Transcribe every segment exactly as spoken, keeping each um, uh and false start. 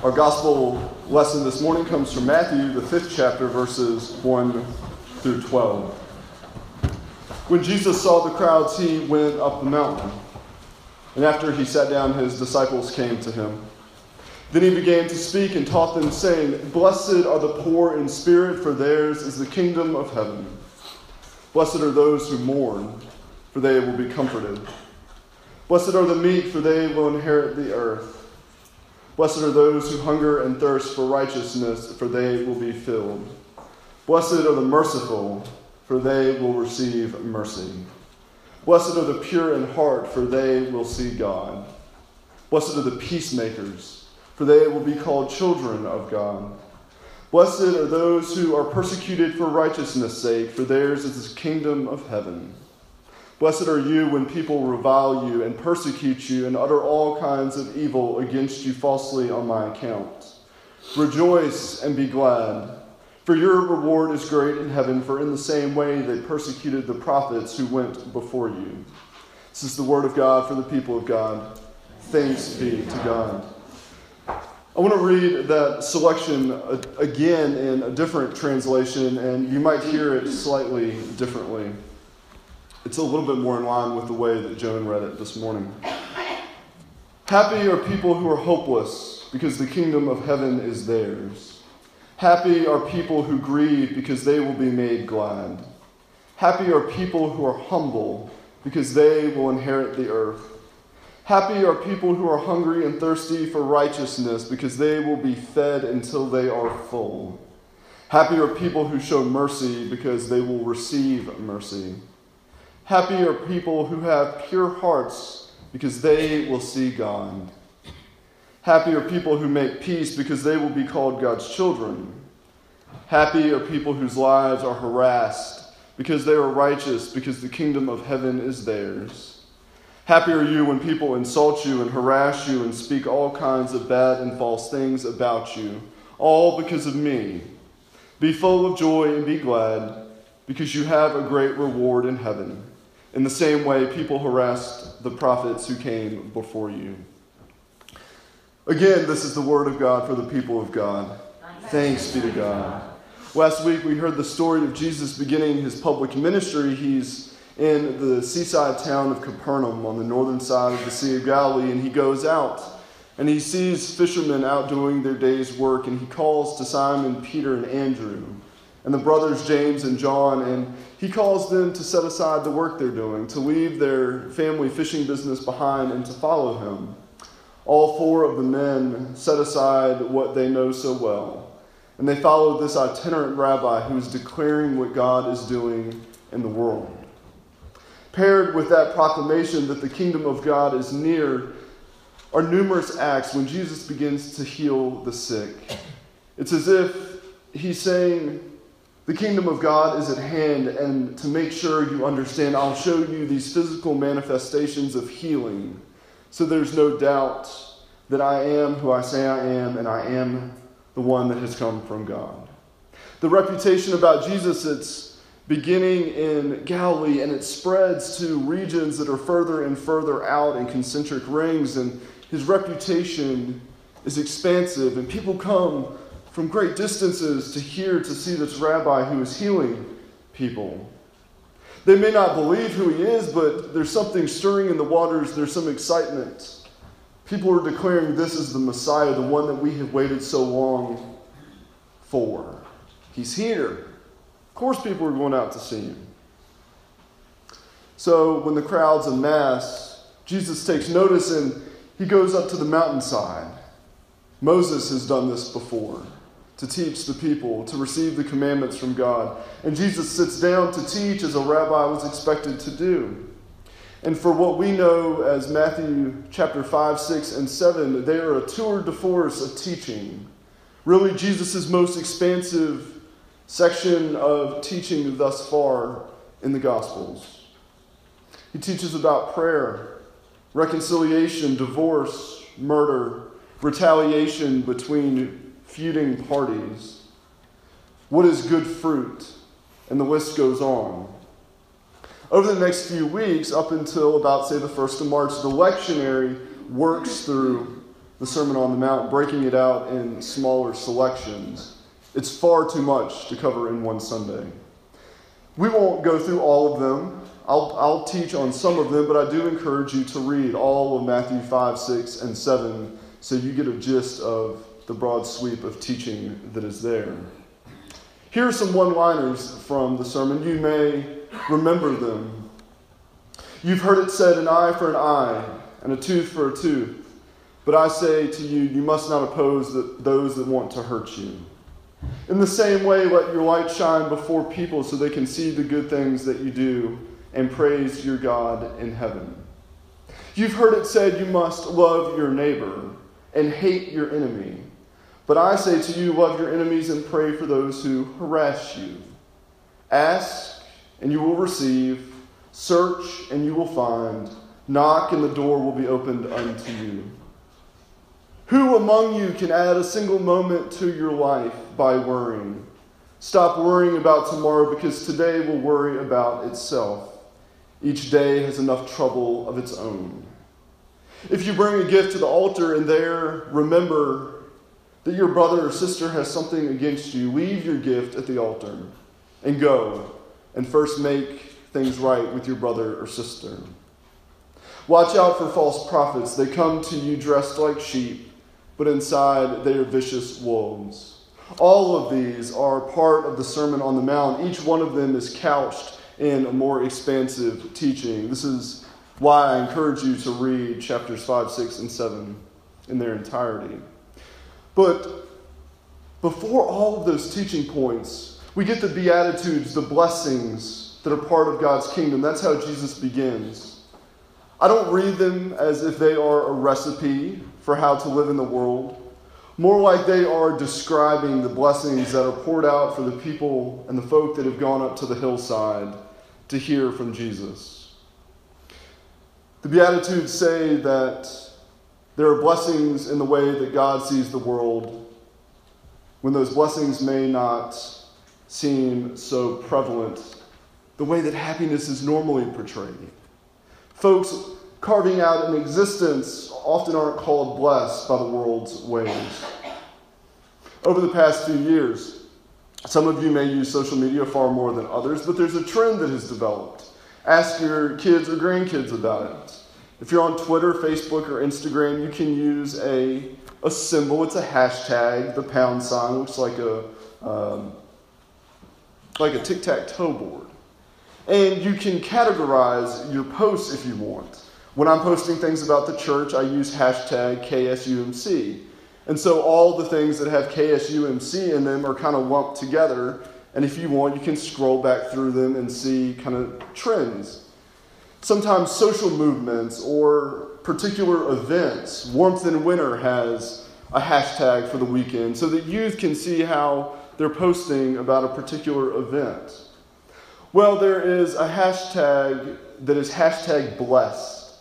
Our gospel lesson this morning comes from Matthew, the fifth chapter, verses one through twelve. When Jesus saw the crowds, he went up the mountain. And after he sat down, his disciples came to him. Then he began to speak and taught them, saying, "Blessed are the poor in spirit, for theirs is the kingdom of heaven. Blessed are those who mourn, for they will be comforted. Blessed are the meek, for they will inherit the earth. Blessed are those who hunger and thirst for righteousness, for they will be filled. Blessed are the merciful, for they will receive mercy. Blessed are the pure in heart, for they will see God. Blessed are the peacemakers, for they will be called children of God. Blessed are those who are persecuted for righteousness' sake, for theirs is the kingdom of heaven. Blessed are you when people revile you and persecute you and utter all kinds of evil against you falsely on my account. Rejoice and be glad, for your reward is great in heaven, for in the same way they persecuted the prophets who went before you." This is the word of God for the people of God. Thanks be to God. I want to read that selection again in a different translation, and you might hear it slightly differently. It's a little bit more in line with the way that Joan read it this morning. Happy are people who are hopeless, because the kingdom of heaven is theirs. Happy are people who grieve, because they will be made glad. Happy are people who are humble, because they will inherit the earth. Happy are people who are hungry and thirsty for righteousness, because they will be fed until they are full. Happy are people who show mercy, because they will receive mercy. Happy are people who have pure hearts, because they will see God. Happy are people who make peace, because they will be called God's children. Happy are people whose lives are harassed, because they are righteous, because the kingdom of heaven is theirs. Happy are you when people insult you and harass you and speak all kinds of bad and false things about you, all because of me. Be full of joy and be glad, because you have a great reward in heaven. In the same way, people harassed the prophets who came before you. Again, this is the word of God for the people of God. Thanks be to God. Last week, we heard the story of Jesus beginning his public ministry. He's in the seaside town of Capernaum on the northern side of the Sea of Galilee, and he goes out, and he sees fishermen out doing their day's work, and he calls to Simon, Peter, and Andrew, and the brothers James and John, and he calls them to set aside the work they're doing, to leave their family fishing business behind and to follow him. All four of the men set aside what they know so well, and they followed this itinerant rabbi who is declaring what God is doing in the world. Paired with that proclamation that the kingdom of God is near are numerous acts when Jesus begins to heal the sick. It's as if he's saying, the kingdom of God is at hand, and to make sure you understand, I'll show you these physical manifestations of healing, so there's no doubt that I am who I say I am, and I am the one that has come from God. The reputation about Jesus, it's beginning in Galilee, and it spreads to regions that are further and further out in concentric rings, and his reputation is expansive, and people come from great distances to hear, to see this rabbi who is healing people. They may not believe who he is, but there's something stirring in the waters. There's some excitement. People are declaring this is the Messiah, the one that we have waited so long for. He's here. Of course people are going out to see him. So when the crowds amass, Jesus takes notice and he goes up to the mountainside. Moses has done this before, to teach the people, to receive the commandments from God. And Jesus sits down to teach as a rabbi was expected to do. And for what we know as Matthew chapter five, six, and seven, they are a tour de force of teaching. Really, Jesus' most expansive section of teaching thus far in the Gospels. He teaches about prayer, reconciliation, divorce, murder, retaliation between feuding parties, what is good fruit, and the list goes on. Over the next few weeks, up until about, say, the first of March, the lectionary works through the Sermon on the Mount, breaking it out in smaller selections. It's far too much to cover in one Sunday. We won't go through all of them. I'll, I'll teach on some of them, but I do encourage you to read all of Matthew five, six, and seven so you get a gist of the broad sweep of teaching that is there. Here are some one-liners from the sermon. You may remember them. You've heard it said, an eye for an eye and a tooth for a tooth. But I say to you, you must not oppose the, those that want to hurt you. In the same way, let your light shine before people so they can see the good things that you do and praise your God in heaven. You've heard it said you must love your neighbor and hate your enemy. But I say to you, love your enemies and pray for those who harass you. Ask, and you will receive. Search, and you will find. Knock, and the door will be opened unto you. Who among you can add a single moment to your life by worrying? Stop worrying about tomorrow, because today will worry about itself. Each day has enough trouble of its own. If you bring a gift to the altar and there remember that your brother or sister has something against you, leave your gift at the altar and go and first make things right with your brother or sister. Watch out for false prophets. They come to you dressed like sheep, but inside they are vicious wolves. All of these are part of the Sermon on the Mount. Each one of them is couched in a more expansive teaching. This is why I encourage you to read chapters five, six, and seven in their entirety. But before all of those teaching points, we get the Beatitudes, the blessings that are part of God's kingdom. That's how Jesus begins. I don't read them as if they are a recipe for how to live in the world. More like they are describing the blessings that are poured out for the people and the folk that have gone up to the hillside to hear from Jesus. The Beatitudes say that there are blessings in the way that God sees the world, when those blessings may not seem so prevalent, the way that happiness is normally portrayed. Folks carving out an existence often aren't called blessed by the world's ways. Over the past few years, some of you may use social media far more than others, but there's a trend that has developed. Ask your kids or grandkids about it. If you're on Twitter, Facebook, or Instagram, you can use a, a symbol. It's a hashtag, the pound sign. Looks like a um, like a tic-tac-toe board. And you can categorize your posts if you want. When I'm posting things about the church, I use hashtag K S U M C. And so all the things that have K S U M C in them are kind of lumped together. And if you want, you can scroll back through them and see kind of trends. Sometimes social movements or particular events. Warmth in Winter has a hashtag for the weekend so that youth can see how they're posting about a particular event. Well, there is a hashtag that is hashtag blessed.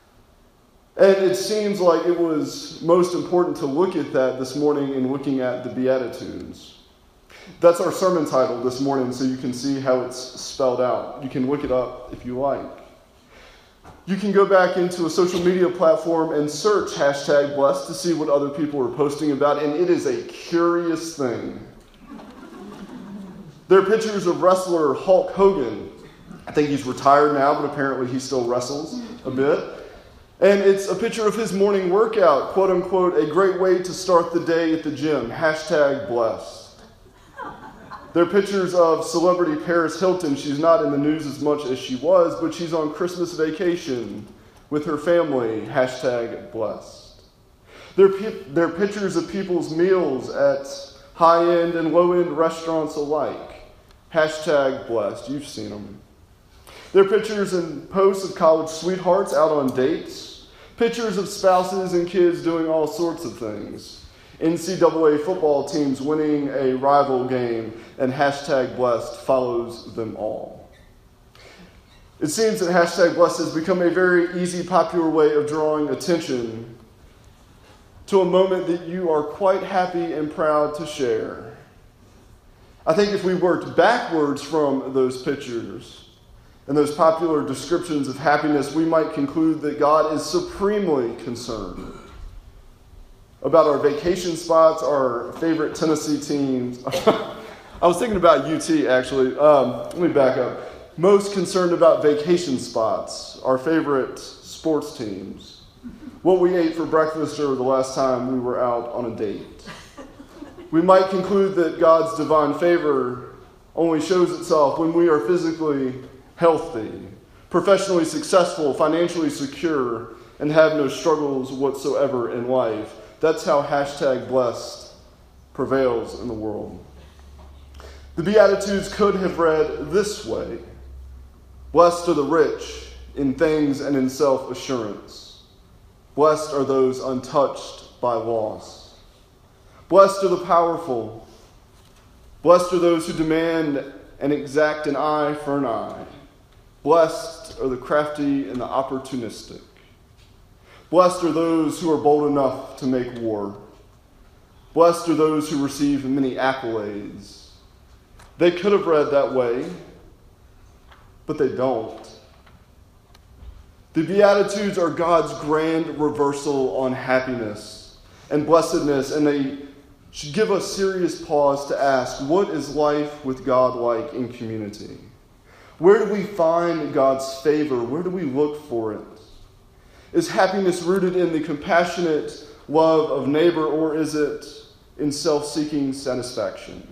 And it seems like it was most important to look at that this morning in looking at the Beatitudes. That's our sermon title this morning, so you can see how it's spelled out. You can look it up if you like. You can go back into a social media platform and search hashtag blessed to see what other people are posting about, and it is a curious thing. There are pictures of wrestler Hulk Hogan. I think he's retired now, but apparently he still wrestles a bit. And it's a picture of his morning workout, quote unquote, a great way to start the day at the gym, hashtag blessed. There are pictures of celebrity Paris Hilton. She's not in the news as much as she was, but she's on Christmas vacation with her family, hashtag blessed. There are, pe- there are pictures of people's meals at high-end and low-end restaurants alike, hashtag blessed. You've seen them. There are pictures and posts of college sweethearts out on dates, pictures of spouses and kids doing all sorts of things. N C double A football teams winning a rival game, and hashtag blessed follows them all. It seems that hashtag blessed has become a very easy, popular way of drawing attention to a moment that you are quite happy and proud to share. I think if we worked backwards from those pictures and those popular descriptions of happiness, we might conclude that God is supremely concerned about our vacation spots, our favorite Tennessee teams. I was thinking about U T, actually. Um, let me back up. Most concerned about vacation spots, our favorite sports teams, what we ate for breakfast or the last time we were out on a date. We might conclude that God's divine favor only shows itself when we are physically healthy, professionally successful, financially secure, and have no struggles whatsoever in life. That's how hashtag blessed prevails in the world. The Beatitudes could have read this way: blessed are the rich in things and in self-assurance. Blessed are those untouched by loss. Blessed are the powerful. Blessed are those who demand and exact an eye for an eye. Blessed are the crafty and the opportunistic. Blessed are those who are bold enough to make war. Blessed are those who receive many accolades. They could have read that way, but they don't. The Beatitudes are God's grand reversal on happiness and blessedness, and they should give us serious pause to ask, what is life with God like in community? Where do we find God's favor? Where do we look for it? Is happiness rooted in the compassionate love of neighbor, or is it in self-seeking satisfaction?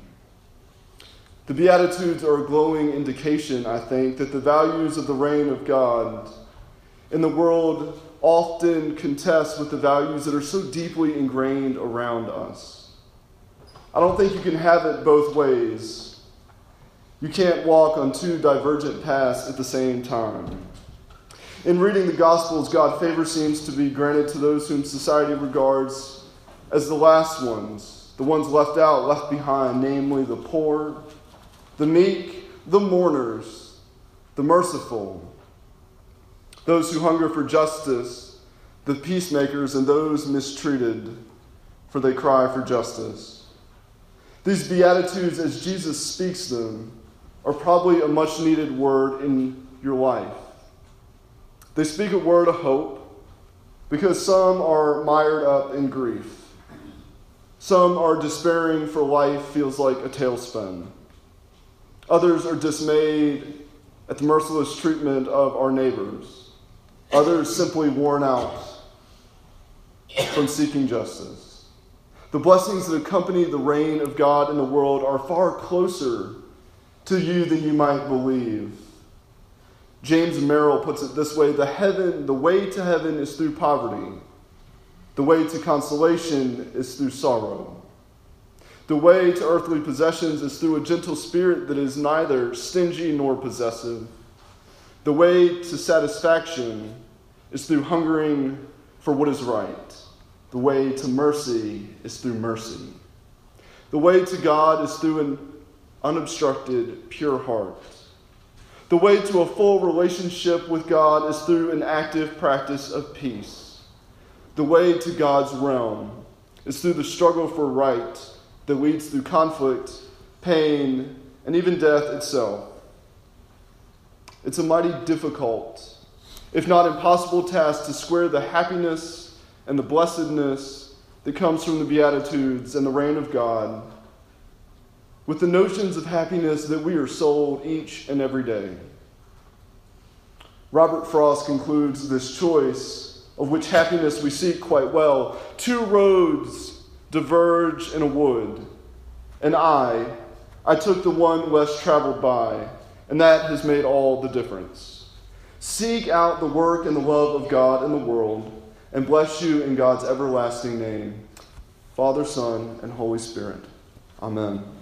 The Beatitudes are a glowing indication, I think, that the values of the reign of God in the world often contest with the values that are so deeply ingrained around us. I don't think you can have it both ways. You can't walk on two divergent paths at the same time. In reading the Gospels, God's favor seems to be granted to those whom society regards as the last ones, the ones left out, left behind, namely the poor, the meek, the mourners, the merciful, those who hunger for justice, the peacemakers, and those mistreated, for they cry for justice. These Beatitudes, as Jesus speaks them, are probably a much-needed word in your life. They speak a word of hope, because some are mired up in grief. Some are despairing, for life feels like a tailspin. Others are dismayed at the merciless treatment of our neighbors. Others simply worn out from seeking justice. The blessings that accompany the reign of God in the world are far closer to you than you might believe. James Merrill puts it this way: the heaven, the way to heaven is through poverty. The way to consolation is through sorrow. The way to earthly possessions is through a gentle spirit that is neither stingy nor possessive. The way to satisfaction is through hungering for what is right. The way to mercy is through mercy. The way to God is through an unobstructed, pure heart. The way to a full relationship with God is through an active practice of peace. The way to God's realm is through the struggle for right that leads through conflict, pain, and even death itself. It's a mighty difficult, if not impossible, task to square the happiness and the blessedness that comes from the Beatitudes and the reign of God with the notions of happiness that we are sold each and every day. Robert Frost concludes this choice, of which happiness we seek, quite well. Two roads diverge in a wood, and I, I took the one less traveled by, and that has made all the difference. Seek out the work and the love of God in the world, and bless you in God's everlasting name, Father, Son, and Holy Spirit. Amen.